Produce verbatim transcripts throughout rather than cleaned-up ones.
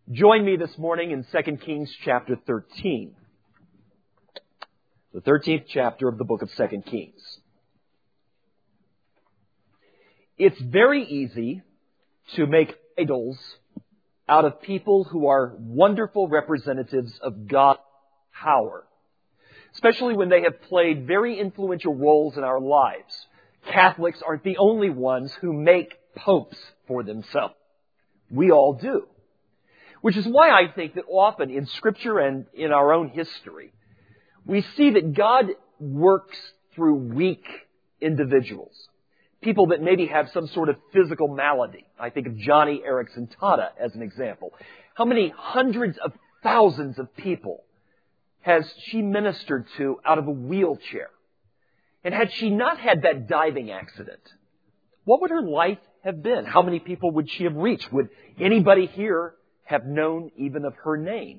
Join me this morning in Second Kings chapter thirteen. The thirteenth chapter of the book of Second Kings. It's very easy to make idols out of people who are wonderful representatives of God's power, especially when they have played very influential roles in our lives. Catholics aren't the only ones who make popes for themselves. We all do. Which is why I think that often in Scripture and in our own history, we see that God works through weak individuals. People that maybe have some sort of physical malady. I think of Johnny Erickson Tada as an example. How many hundreds of thousands of people has she ministered to out of a wheelchair? And had she not had that diving accident, what would her life have been? How many people would she have reached? Would anybody here have known even of her name?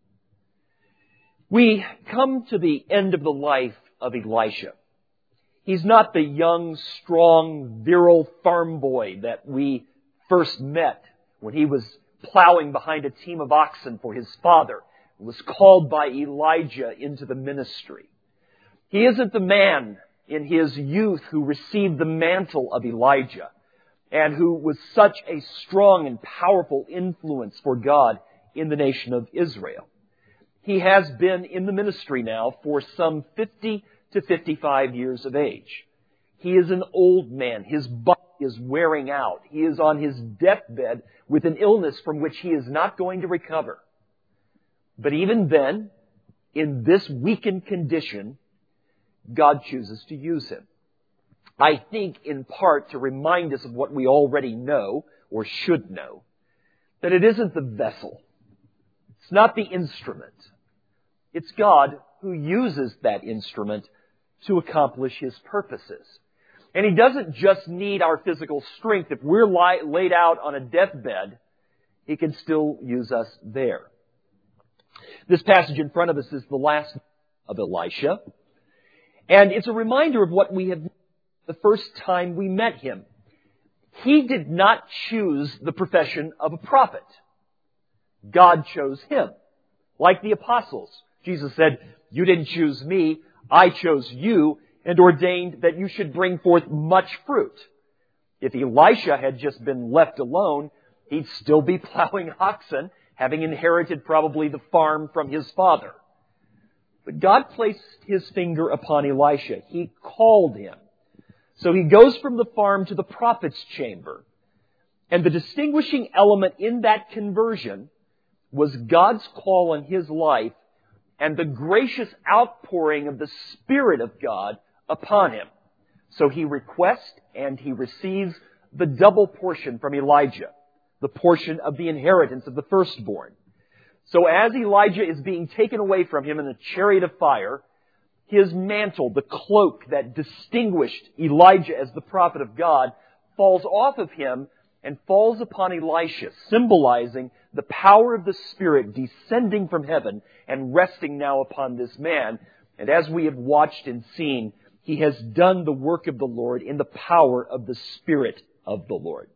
We come to the end of the life of Elisha. He's not the young, strong, virile farm boy that we first met when he was plowing behind a team of oxen for his father and was called by Elijah into the ministry. He isn't the man in his youth who received the mantle of Elijah and who was such a strong and powerful influence for God in the nation of Israel. He has been in the ministry now for some fifty to fifty-five years of age. He is an old man. His body is wearing out. He is on his deathbed with an illness from which he is not going to recover. But even then, in this weakened condition, God chooses to use him. I think in part to remind us of what we already know, or should know, that it isn't the vessel. It's not the instrument. It's God who uses that instrument to accomplish His purposes. And He doesn't just need our physical strength. If we're lie, laid out on a deathbed, He can still use us there. This passage in front of us is the last of Elisha. And it's a reminder of what we have the first time we met him. He did not choose the profession of a prophet. God chose him. Like the apostles. Jesus said, "You didn't choose me, I chose you and ordained that you should bring forth much fruit." If Elisha had just been left alone, he'd still be plowing oxen, having inherited probably the farm from his father. But God placed His finger upon Elisha. He called him. So he goes from the farm to the prophet's chamber. And the distinguishing element in that conversion was God's call on his life and the gracious outpouring of the Spirit of God upon him. So he requests and he receives the double portion from Elijah, the portion of the inheritance of the firstborn. So as Elijah is being taken away from him in a chariot of fire, his mantle, the cloak that distinguished Elijah as the prophet of God, falls off of him and falls upon Elisha, symbolizing the power of the Spirit descending from heaven and resting now upon this man. And as we have watched and seen, he has done the work of the Lord in the power of the Spirit of the Lord.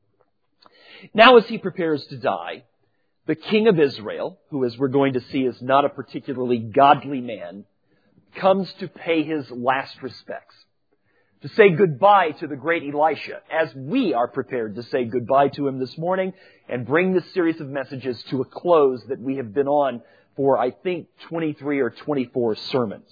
Now as he prepares to die, the king of Israel, who as we're going to see is not a particularly godly man, comes to pay his last respects, to say goodbye to the great Elisha, as we are prepared to say goodbye to him this morning and bring this series of messages to a close that we have been on for, I think, twenty-three or twenty-four sermons.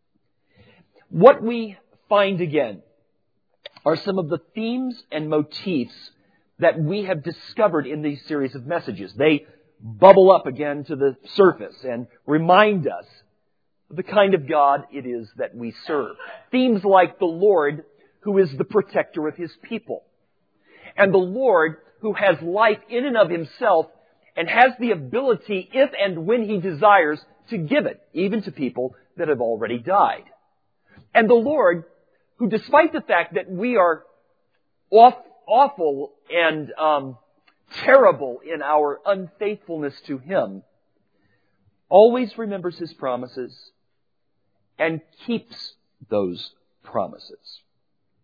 What we find again are some of the themes and motifs that we have discovered in these series of messages. They bubble up again to the surface and remind us the kind of God it is that we serve. Themes like the Lord who is the protector of His people. And the Lord who has life in and of Himself and has the ability, if and when He desires, to give it, even to people that have already died. And the Lord who, despite the fact that we are off, awful and um, terrible in our unfaithfulness to Him, always remembers His promises and keeps those promises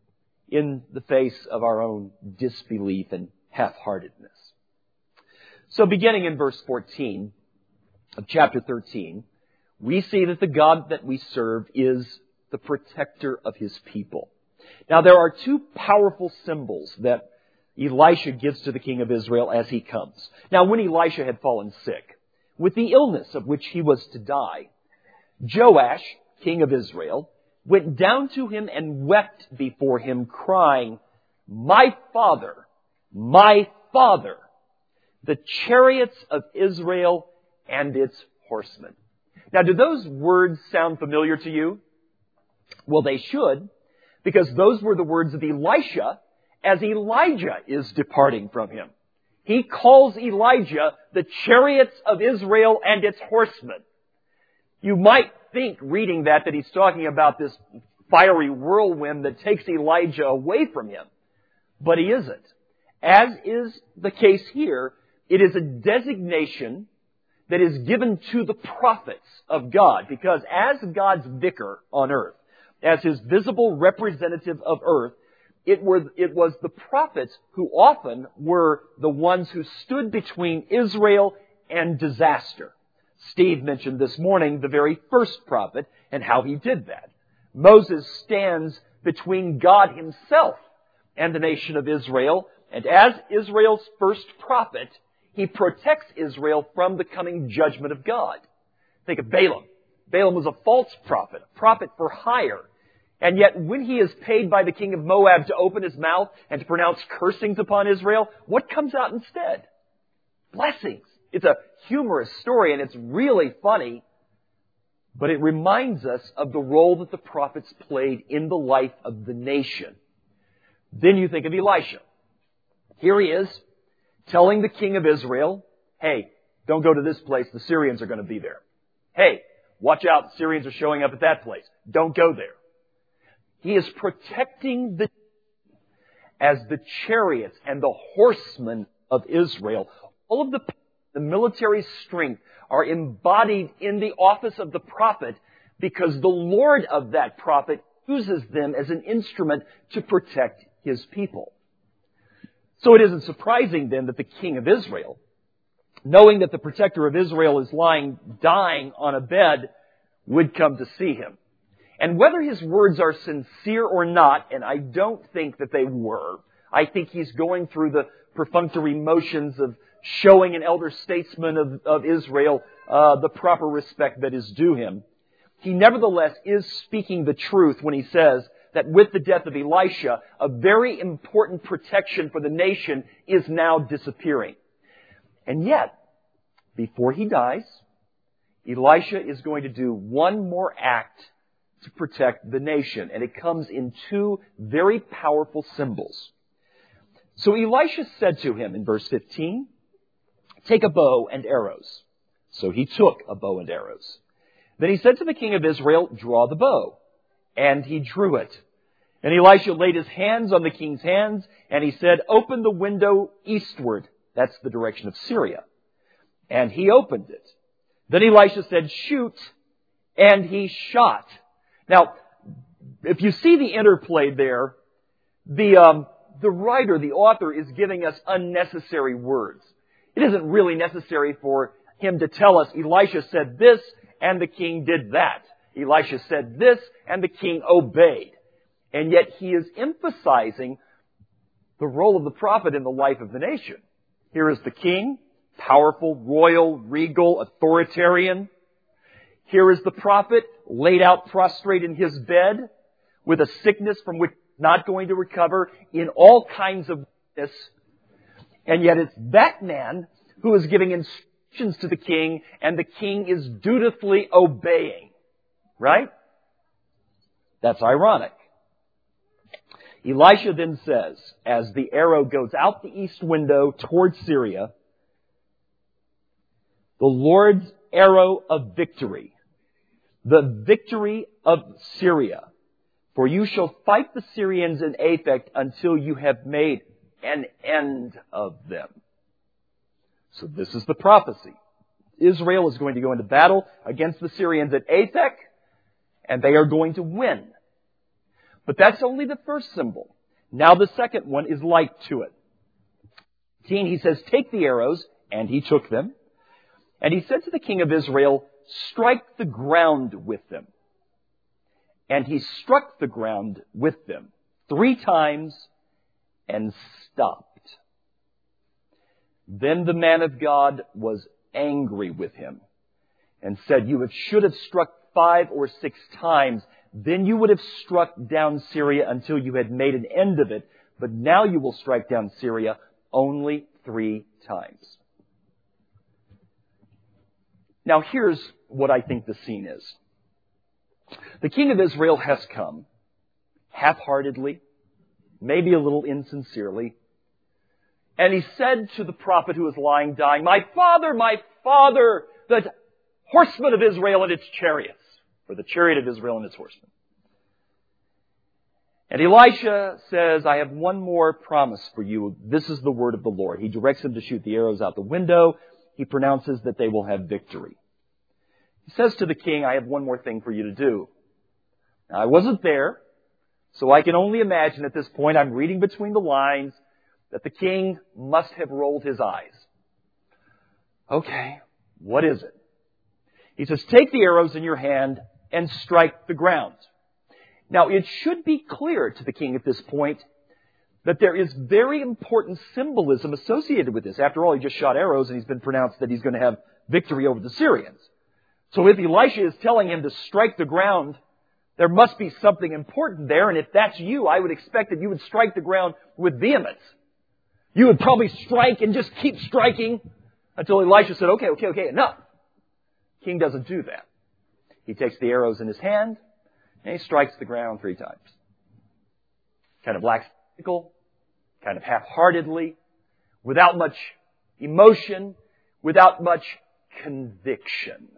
in the face of our own disbelief and half-heartedness. So beginning in verse fourteen of chapter thirteen, we see that the God that we serve is the protector of His people. Now there are two powerful symbols that Elisha gives to the king of Israel as he comes. Now when Elisha had fallen sick, with the illness of which he was to die, Joash, king of Israel, went down to him and wept before him, crying, "My father, my father, the chariots of Israel and its horsemen." Now, do those words sound familiar to you? Well, they should, because those were the words of Elisha as Elijah is departing from him. He calls Elijah the chariots of Israel and its horsemen. You might think, reading that, that he's talking about this fiery whirlwind that takes Elijah away from him. But he isn't. As is the case here, it is a designation that is given to the prophets of God, because as God's vicar on earth, as His visible representative of earth, it, were, it was the prophets who often were the ones who stood between Israel and disaster. Steve mentioned this morning the very first prophet and how he did that. Moses stands between God Himself and the nation of Israel, and as Israel's first prophet, he protects Israel from the coming judgment of God. Think of Balaam. Balaam was a false prophet, a prophet for hire. And yet when he is paid by the king of Moab to open his mouth and to pronounce cursings upon Israel, what comes out instead? Blessings. It's a humorous story and it's really funny, but it reminds us of the role that the prophets played in the life of the nation. Then you think of Elisha. Here he is, telling the king of Israel, "Hey, don't go to this place. The Syrians are going to be there. Hey, watch out. The Syrians are showing up at that place. Don't go there." He is protecting the as the chariots and the horsemen of Israel. All of the, the military strength are embodied in the office of the prophet because the Lord of that prophet uses them as an instrument to protect His people. So it isn't surprising then that the king of Israel, knowing that the protector of Israel is lying, dying on a bed, would come to see him. And whether his words are sincere or not, and I don't think that they were, I think he's going through the perfunctory motions of showing an elder statesman of, of Israel uh, the proper respect that is due him. He nevertheless is speaking the truth when he says that with the death of Elisha, a very important protection for the nation is now disappearing. And yet, before he dies, Elisha is going to do one more act to protect the nation. And it comes in two very powerful symbols. So Elisha said to him in verse fifteen, "Take a bow and arrows." So he took a bow and arrows. Then he said to the king of Israel, "Draw the bow." And he drew it. And Elisha laid his hands on the king's hands, and he said, "Open the window eastward." That's the direction of Syria. And he opened it. Then Elisha said, "Shoot." And he shot. Now, if you see the interplay there, the um, the writer, the author, is giving us unnecessary words. It isn't really necessary for him to tell us, Elisha said this, and the king did that. Elisha said this, and the king obeyed. And yet he is emphasizing the role of the prophet in the life of the nation. Here is the king, powerful, royal, regal, authoritarian. Here is the prophet, laid out prostrate in his bed, with a sickness from which he's not going to recover, in all kinds of weakness. And yet it's that man who is giving instructions to the king, and the king is dutifully obeying. Right? That's ironic. Elisha then says, as the arrow goes out the east window towards Syria, "The Lord's arrow of victory, the victory of Syria. For you shall fight the Syrians in Aphek until you have made an end of them." So this is the prophecy. Israel is going to go into battle against the Syrians at Aphek, and they are going to win. But that's only the first symbol. Now the second one is like to it. He says, "Take the arrows And he took them. And he said to the king of Israel, strike the ground with them. And he struck the ground with them three times and stopped. Then the man of God was angry with him and said, you should have struck five or six times. Then you would have struck down Syria until you had made an end of it. But now you will strike down Syria only three times. Now here's what I think the scene is. The king of Israel has come, half-heartedly, maybe a little insincerely, and he said to the prophet who was lying dying, my father, my father, the horsemen of Israel and its chariots, or the chariot of Israel and its horsemen. And Elisha says, I have one more promise for you. This is the word of the Lord. He directs him to shoot the arrows out the window. He pronounces that they will have victory. He says to the king, I have one more thing for you to do. Now, I wasn't there, so I can only imagine at this point, I'm reading between the lines, that the king must have rolled his eyes. Okay, what is it? He says, take the arrows in your hand and strike the ground. Now, it should be clear to the king at this point that there is very important symbolism associated with this. After all, he just shot arrows and he's been pronounced that he's going to have victory over the Syrians. So if Elisha is telling him to strike the ground, there must be something important there. And if that's you, I would expect that you would strike the ground with vehemence. You would probably strike and just keep striking until Elisha said, okay, okay, okay, enough. King doesn't do that. He takes the arrows in his hand and he strikes the ground three times. Kind of lackadaisical, kind of half-heartedly, without much emotion, without much conviction.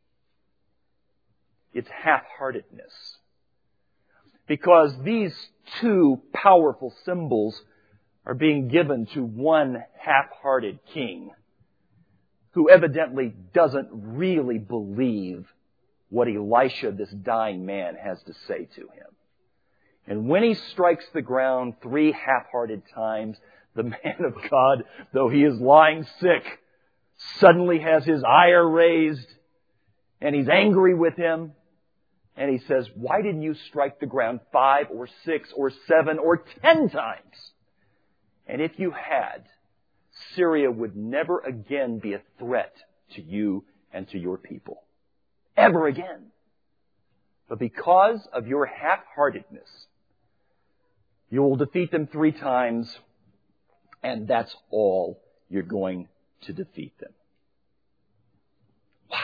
It's half-heartedness. Because these two powerful symbols are being given to one half-hearted king who evidently doesn't really believe what Elisha, this dying man, has to say to him. And when he strikes the ground three half-hearted times, the man of God, though he is lying sick, suddenly has his ire raised, and he's angry with him. And he says, why didn't you strike the ground five or six or seven or ten times? And if you had, Syria would never again be a threat to you and to your people. Ever again. But because of your half-heartedness, you will defeat them three times, and that's all you're going to defeat them. Wow.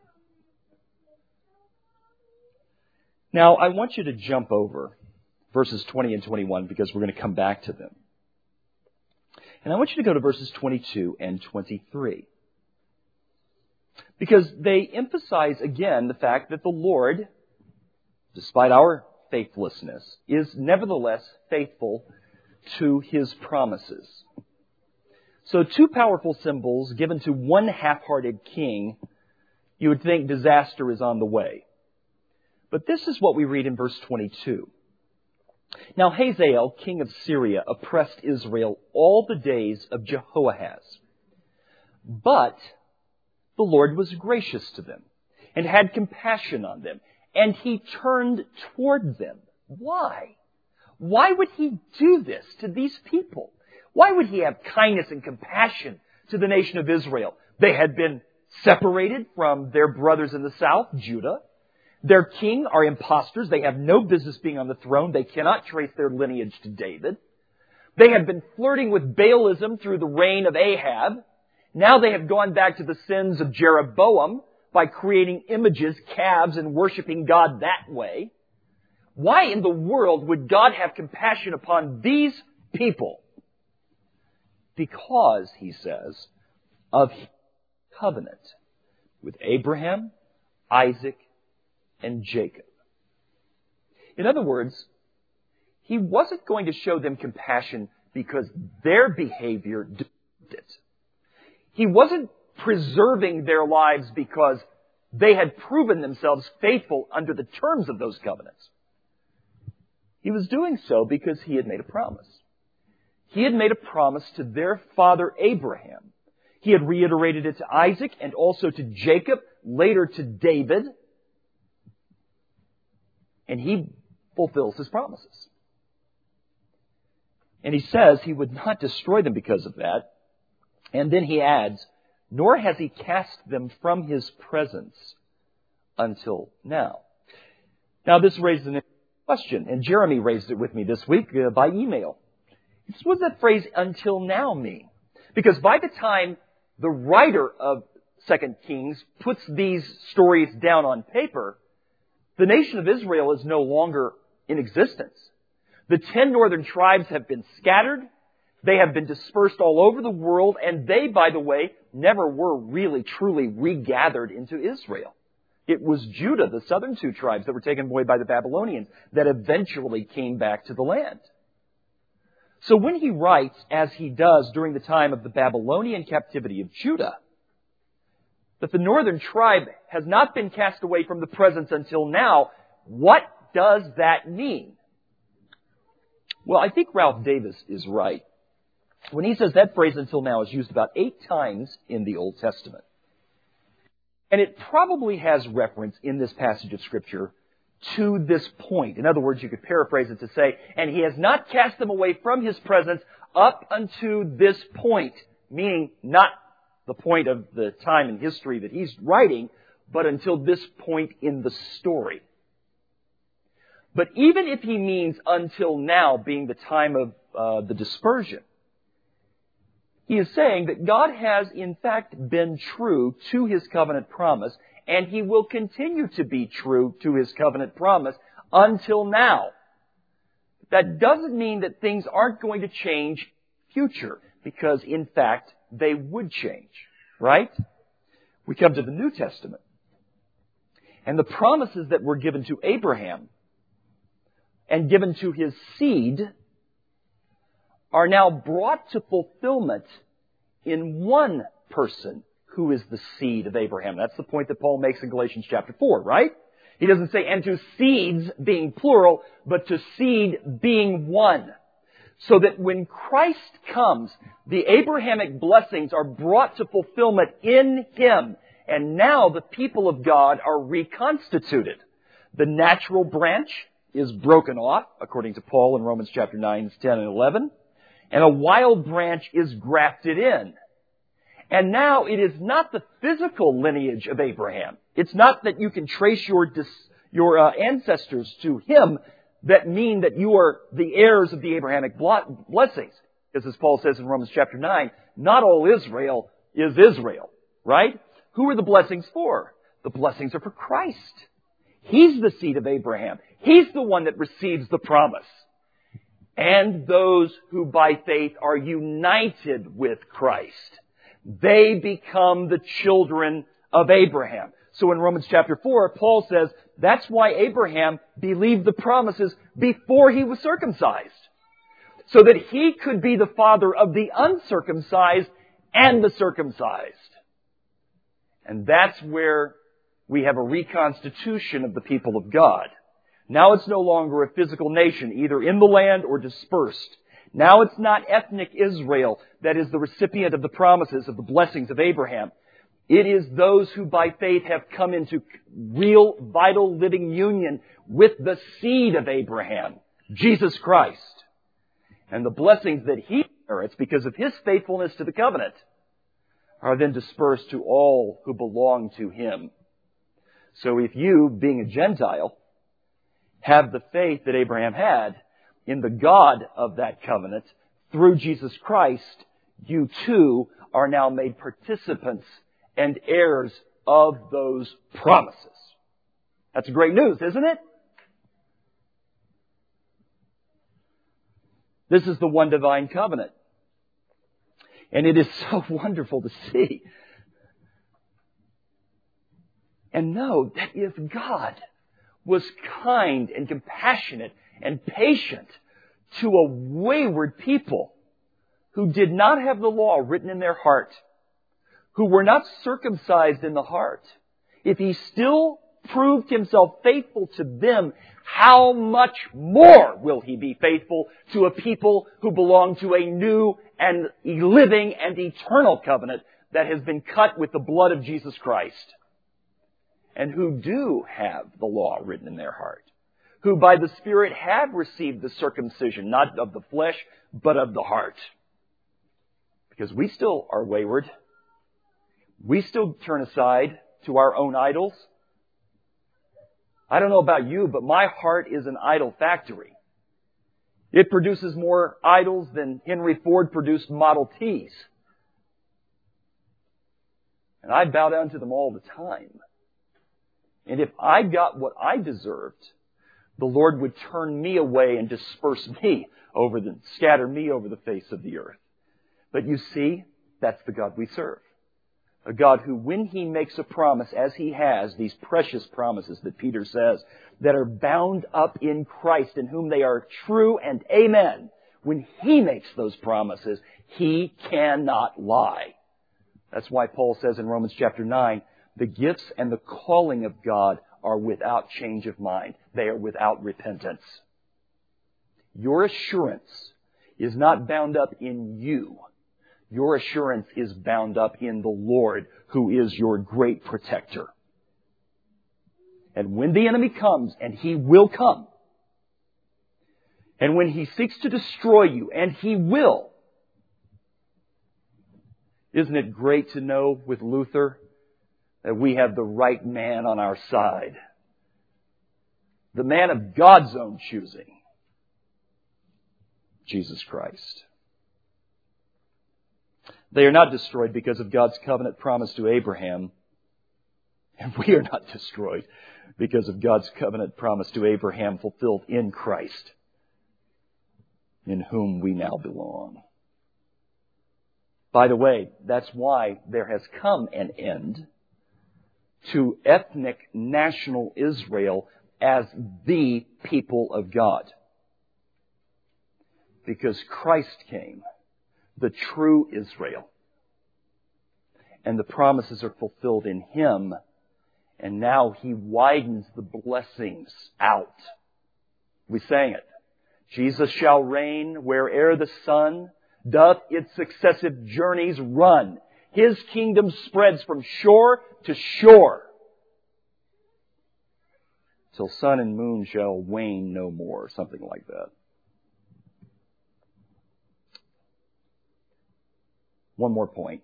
Now, I want you to jump over verses twenty and twenty-one because we're going to come back to them. And I want you to go to verses twenty-two and twenty-three. Because they emphasize again the fact that the Lord, despite our faithlessness, is nevertheless faithful to His promises. So two powerful symbols given to one half-hearted king, you would think disaster is on the way. But this is what we read in verse twenty-two. Now Hazael, king of Syria, oppressed Israel all the days of Jehoahaz. But the Lord was gracious to them and had compassion on them, and He turned toward them. Why? Why would He do this to these people? Why would He have kindness and compassion to the nation of Israel? They had been separated from their brothers in the south, Judah. Their king are impostors. They have no business being on the throne. They cannot trace their lineage to David. They have been flirting with Baalism through the reign of Ahab. Now they have gone back to the sins of Jeroboam by creating images, calves, and worshiping God that way. Why in the world would God have compassion upon these people? Because, He says, of His covenant with Abraham, Isaac, and Jacob. In other words, He wasn't going to show them compassion because their behavior deserved it. He wasn't preserving their lives because they had proven themselves faithful under the terms of those covenants. He was doing so because He had made a promise. He had made a promise to their father Abraham. He had reiterated it to Isaac and also to Jacob, later to David. And He fulfills His promises. And He says He would not destroy them because of that. And then He adds, nor has He cast them from His presence until now. Now this raises an question, and Jeremy raised it with me this week uh, by email. What does that phrase, until now, mean? Because by the time the writer of Second Kings puts these stories down on paper, the nation of Israel is no longer in existence. The ten northern tribes have been scattered. They have been dispersed all over the world, and they, by the way, never were really, truly regathered into Israel. It was Judah, the southern two tribes that were taken away by the Babylonians, that eventually came back to the land. So when he writes, as he does during the time of the Babylonian captivity of Judah, that the northern tribe has not been cast away from the presence until now, what does that mean? Well, I think Ralph Davis is right when he says that phrase, until now, is used about eight times in the Old Testament. And it probably has reference in this passage of Scripture to this point. In other words, you could paraphrase it to say, and He has not cast them away from His presence up unto this point, meaning not the point of the time in history that he's writing, but until this point in the story. But even if he means until now being the time of uh, the dispersion, he is saying that God has in fact been true to His covenant promise, and He will continue to be true to His covenant promise until now. That doesn't mean that things aren't going to change in the future, because in fact they would change, right? We come to the New Testament, and the promises that were given to Abraham and given to his seed are now brought to fulfillment in one person who is the seed of Abraham. That's the point that Paul makes in Galatians chapter four, right? He doesn't say, and to seeds being plural, but to seed being one. So that when Christ comes, the Abrahamic blessings are brought to fulfillment in Him. And now the people of God are reconstituted. The natural branch is broken off, according to Paul in Romans chapter nine, ten, and eleven. And a wild branch is grafted in. And now it is not the physical lineage of Abraham. It's not that you can trace your dis, your uh, ancestors to him that mean that you are the heirs of the Abrahamic blessings. Because as Paul says in Romans chapter nine, not all Israel is Israel, right? Who are the blessings for? The blessings are for Christ. He's the seed of Abraham. He's the one that receives the promise. And those who by faith are united with Christ, they become the children of Abraham. So in Romans chapter four, Paul says that's why Abraham believed the promises before he was circumcised. So that he could be the father of the uncircumcised and the circumcised. And that's where we have a reconstitution of the people of God. Now it's no longer a physical nation, either in the land or dispersed. Now it's not ethnic Israel that is the recipient of the promises of the blessings of Abraham. It is those who by faith have come into real, vital, living union with the seed of Abraham, Jesus Christ. And the blessings that He inherits because of His faithfulness to the covenant are then dispersed to all who belong to Him. So if you, being a Gentile, have the faith that Abraham had in the God of that covenant through Jesus Christ, you too are now made participants and heirs of those promises. That's great news, isn't it? This is the one divine covenant. And it is so wonderful to see and know that if God was kind and compassionate and patient to a wayward people who did not have the law written in their heart, who were not circumcised in the heart, if He still proved Himself faithful to them, how much more will He be faithful to a people who belong to a new and living and eternal covenant, that has been cut with the blood of Jesus Christ, and who do have the law written in their heart, who by the Spirit have received the circumcision, not of the flesh, but of the heart. Because we still are wayward. We still turn aside to our own idols. I don't know about you, but my heart is an idol factory. It produces more idols than Henry Ford produced Model Ts. And I bow down to them all the time. And if I got what I deserved, the Lord would turn me away and disperse me over the, scatter me over the face of the earth. But you see, that's the God we serve. A God who, when He makes a promise, as He has, these precious promises that Peter says, that are bound up in Christ, in whom they are true and amen. When He makes those promises, He cannot lie. That's why Paul says in Romans chapter nine, the gifts and the calling of God are without change of mind. They are without repentance. Your assurance is not bound up in you. Your assurance is bound up in the Lord, who is your great protector. And when the enemy comes, and he will come, and when he seeks to destroy you, and he will, isn't it great to know with Luther that we have the right man on our side? The man of God's own choosing, Jesus Christ. They are not destroyed because of God's covenant promise to Abraham. And we are not destroyed because of God's covenant promise to Abraham fulfilled in Christ, in whom we now belong. By the way, that's why there has come an end to ethnic national Israel as the people of God. Because Christ came, the true Israel. And the promises are fulfilled in Him. And now He widens the blessings out. We sang it. Jesus shall reign where'er the sun doth its successive journeys run. His kingdom spreads from shore to shore, till sun and moon shall wane no more. Something like that. One more point.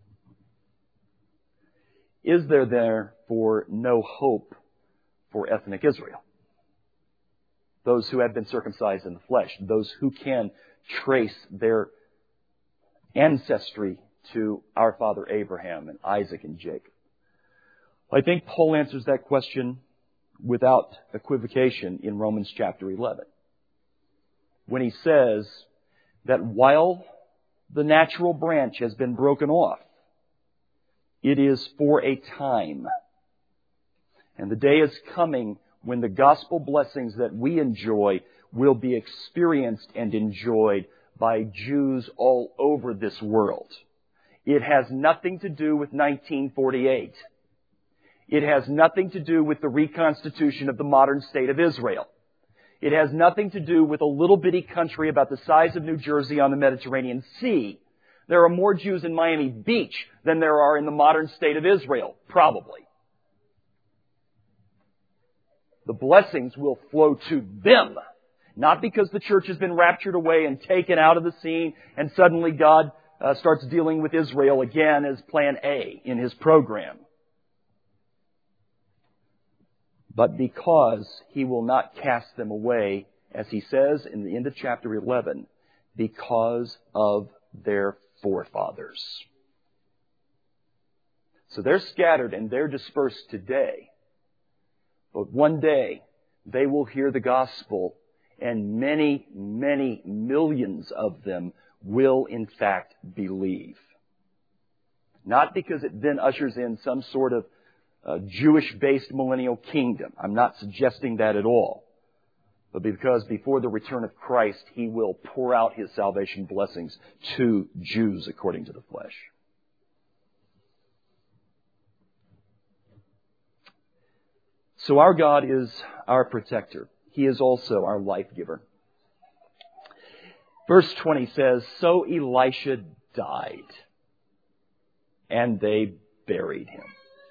Is there therefore no hope for ethnic Israel? Those who have been circumcised in the flesh, those who can trace their ancestry to our father Abraham and Isaac and Jacob. I think Paul answers that question without equivocation in Romans chapter eleven, when he says that while the natural branch has been broken off, it is for a time. And the day is coming when the gospel blessings that we enjoy will be experienced and enjoyed by Jews all over this world. It has nothing to do with nineteen forty-eight. It has nothing to do with the reconstitution of the modern state of Israel. It has nothing to do with a little bitty country about the size of New Jersey on the Mediterranean Sea. There are more Jews in Miami Beach than there are in the modern state of Israel, probably. The blessings will flow to them, not because the church has been raptured away and taken out of the scene and suddenly God uh, starts dealing with Israel again as plan A in His program. But because He will not cast them away, as He says in the end of chapter eleven, because of their forefathers. So they're scattered and they're dispersed today. But one day they will hear the gospel, and many, many millions of them will in fact believe. Not because it then ushers in some sort of uh, Jewish-based millennial kingdom. I'm not suggesting that at all. But because before the return of Christ, He will pour out His salvation blessings to Jews according to the flesh. So our God is our protector. He is also our life giver. Verse twenty says, so Elisha died. and they buried him.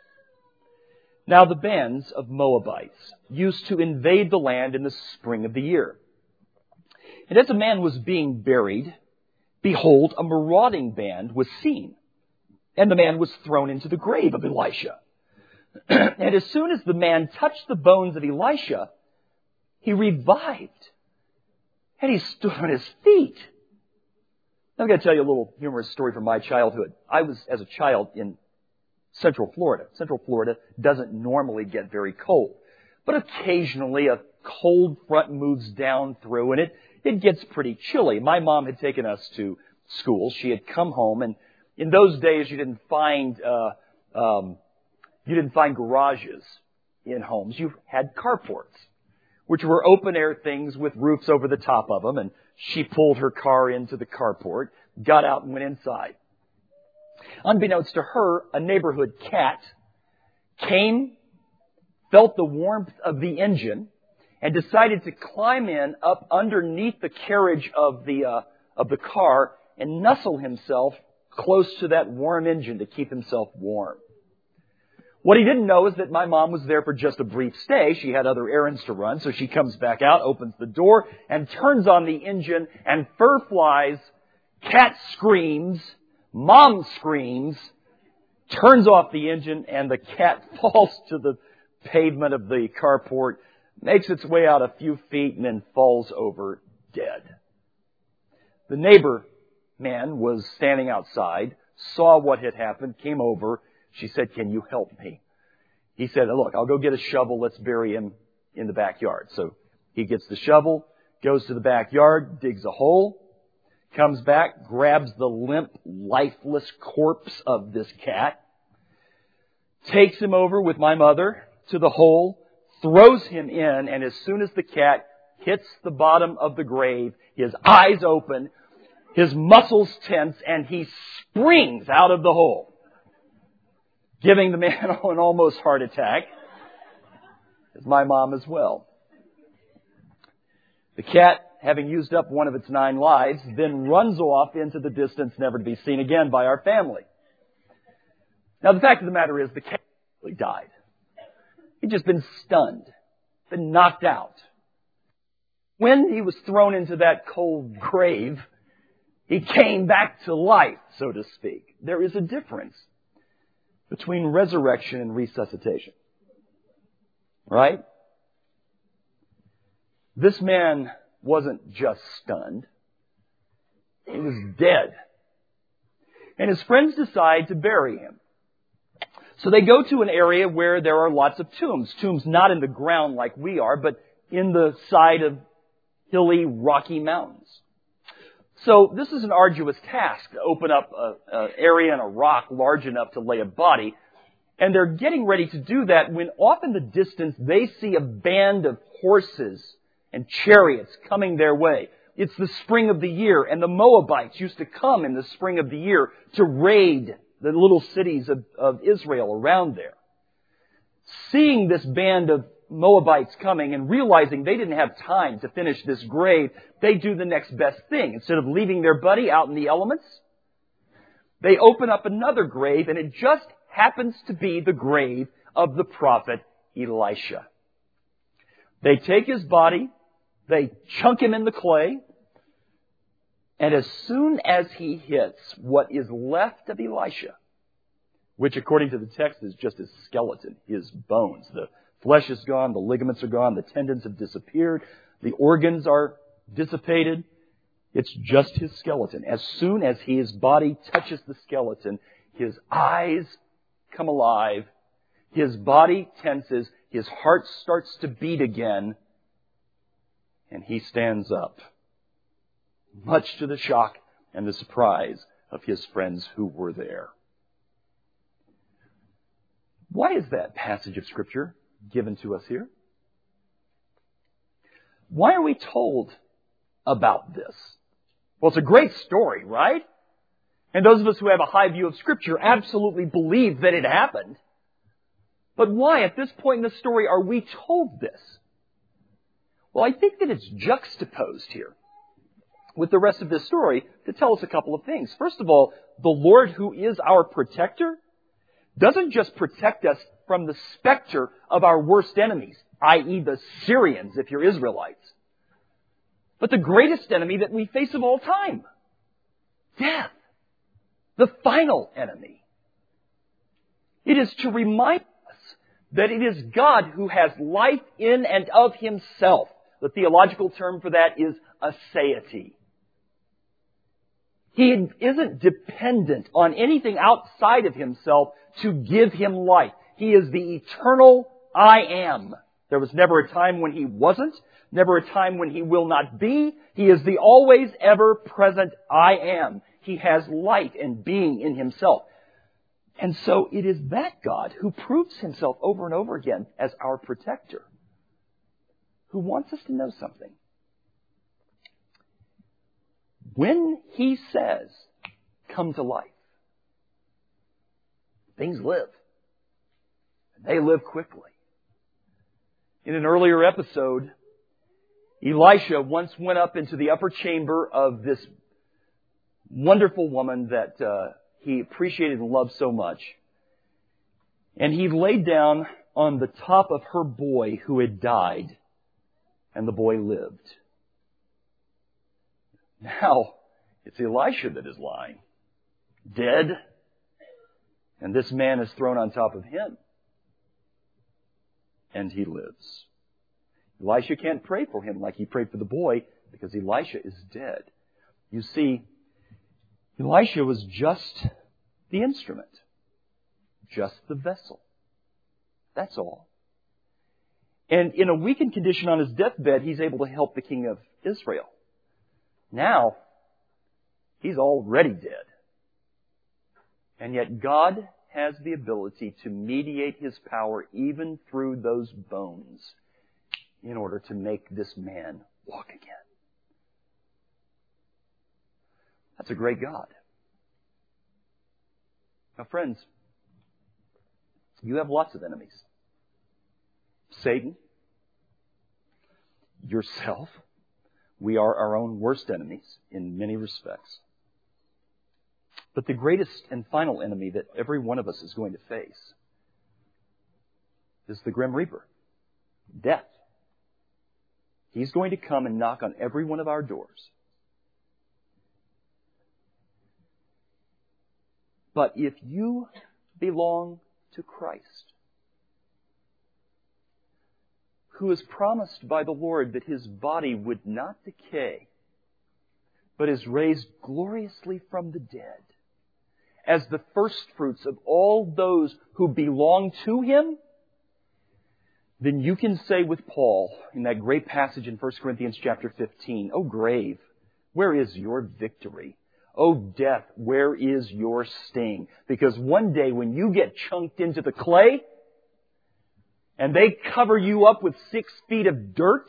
Now the bands of Moabites used to invade the land in the spring of the year. And as a man was being buried, behold, a marauding band was seen. And the man was thrown into the grave of Elisha. And as soon as the man touched the bones of Elisha, he revived. And he stood on his feet. Now, I'm going to tell you a little humorous story from my childhood. I was, as a child, in Central Florida. Central Florida doesn't normally get very cold. But occasionally a cold front moves down through and it, it gets pretty chilly. My mom had taken us to school. She had come home, and in those days you didn't find, uh, um, you didn't find garages in homes. You had carports, which were open air things with roofs over the top of them. And she pulled her car into the carport, got out and went inside. Unbeknownst to her, a neighborhood cat came, felt the warmth of the engine, and decided to climb in up underneath the carriage of the uh, of the car and nestle himself close to that warm engine to keep himself warm. What he didn't know is that my mom was there for just a brief stay. She had other errands to run, so she comes back out, opens the door, and turns on the engine, and fur flies, cat screams, mom screams, turns off the engine, and the cat falls to the pavement of the carport, makes its way out a few feet, and then falls over dead. The neighbor man was standing outside, saw what had happened, came over. She said, "Can you help me?" He said, "Look, I'll go get a shovel. Let's bury him in the backyard." So he gets the shovel, goes to the backyard, digs a hole, comes back, grabs the limp, lifeless corpse of this cat, takes him over with my mother to the hole, throws him in, and as soon as the cat hits the bottom of the grave, his eyes open, his muscles tense, and he springs out of the hole, giving the man an almost heart attack, as my mom as well. The cat, having used up one of its nine lives, then runs off into the distance, never to be seen again by our family. Now, the fact of the matter is, the cat really died. He'd just been stunned, been knocked out. When he was thrown into that cold grave, he came back to life, so to speak. There is a difference between resurrection and resuscitation. Right? This man wasn't just stunned. He was dead. And his friends decide to bury him. So they go to an area where there are lots of tombs. Tombs not in the ground like we are, but in the side of hilly, rocky mountains. So this is an arduous task to open up an area in a rock large enough to lay a body. And they're getting ready to do that when off in the distance they see a band of horses and chariots coming their way. It's the spring of the year, and the Moabites used to come in the spring of the year to raid the little cities of, of Israel around there. Seeing this band of Moabites coming and realizing they didn't have time to finish this grave, they do the next best thing. Instead of leaving their buddy out in the elements, they open up another grave, and it just happens to be the grave of the prophet Elisha. They take his body, they chunk him in the clay, and as soon as he hits what is left of Elisha, which according to the text is just his skeleton, his bones, the flesh is gone, the ligaments are gone, the tendons have disappeared, the organs are dissipated. It's just his skeleton. As soon as his body touches the skeleton, his eyes come alive, his body tenses, his heart starts to beat again, and he stands up, much to the shock and the surprise of his friends who were there. Why is that passage of Scripture given to us here? Why are we told about this? Well, it's a great story, right? And those of us who have a high view of Scripture absolutely believe that it happened. But why, at this point in the story, are we told this? Well, I think that it's juxtaposed here. with the rest of this story to tell us a couple of things. First of all, the Lord who is our protector doesn't just protect us from the specter of our worst enemies, that is the Syrians, if you're Israelites, but the greatest enemy that we face of all time, death, the final enemy. It is to remind us that it is God who has life in and of Himself. The theological term for that is aseity. He isn't dependent on anything outside of Himself to give Him life. He is the eternal I am. There was never a time when He wasn't, never a time when He will not be. He is the always ever present I am. He has life and being in Himself. And so it is that God who proves Himself over and over again as our protector, who wants us to know something. When He says, come to life, things live. And they live quickly. In an earlier episode, Elisha once went up into the upper chamber of this wonderful woman that uh, he appreciated and loved so much. And he laid down on the top of her boy who had died. And the boy lived. Now, it's Elisha that is lying, dead, and this man is thrown on top of him. And he lives. Elisha can't pray for him like he prayed for the boy because Elisha is dead. You see, Elisha was just the instrument, just the vessel. That's all. And in a weakened condition on his deathbed, he's able to help the king of Israel. Now, he's already dead. And yet God has the ability to mediate His power even through those bones in order to make this man walk again. That's a great God. Now, friends, you have lots of enemies. Satan, yourself. We are our own worst enemies in many respects. But the greatest and final enemy that every one of us is going to face is the Grim Reaper, death. He's going to come and knock on every one of our doors. But if you belong to Christ, who is promised by the Lord that His body would not decay, but is raised gloriously from the dead, as the firstfruits of all those who belong to Him, then you can say with Paul in that great passage in First Corinthians chapter fifteen, O grave, where is your victory? O death, where is your sting? Because one day when you get chunked into the clay, and they cover you up with six feet of dirt,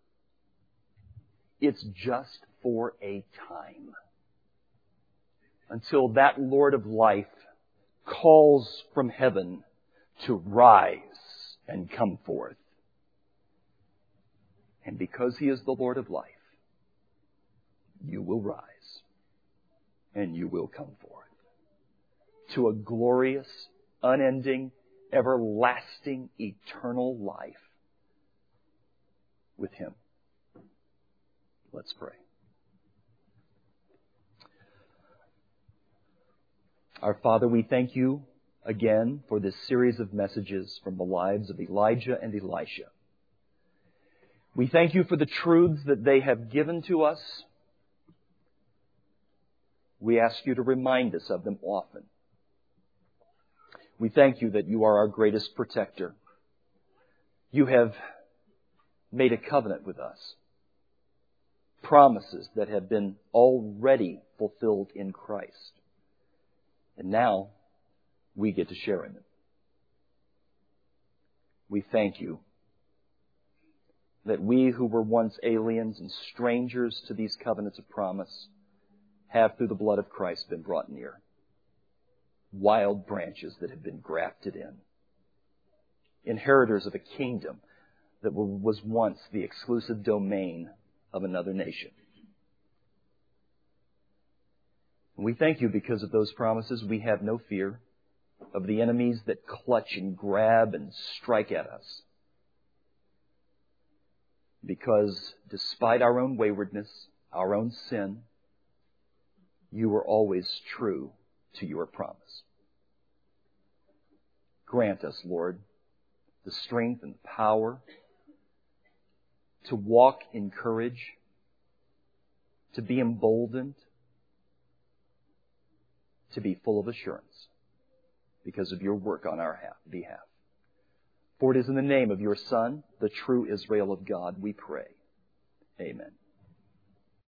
it's just for a time. Until that Lord of life calls from heaven to rise and come forth. And because He is the Lord of life, you will rise and you will come forth to a glorious, unending, everlasting, eternal life with Him. Let's pray. Our Father, we thank You again for this series of messages from the lives of Elijah and Elisha. We thank You for the truths that they have given to us. We ask You to remind us of them often. We thank You that You are our greatest protector. You have made a covenant with us. Promises that have been already fulfilled in Christ. And now we get to share in them. We thank You that we who were once aliens and strangers to these covenants of promise have through the blood of Christ been brought near. Wild branches that have been grafted in. Inheritors of a kingdom that was once the exclusive domain of another nation. And we thank you because of those promises. We have no fear of the enemies that clutch and grab and strike at us. Because despite our own waywardness, our own sin, you are always true to your promise. Grant us, Lord, the strength and power to walk in courage, to be emboldened, to be full of assurance because of your work on our behalf. For it is in the name of your Son, the true Israel of God, we pray. Amen.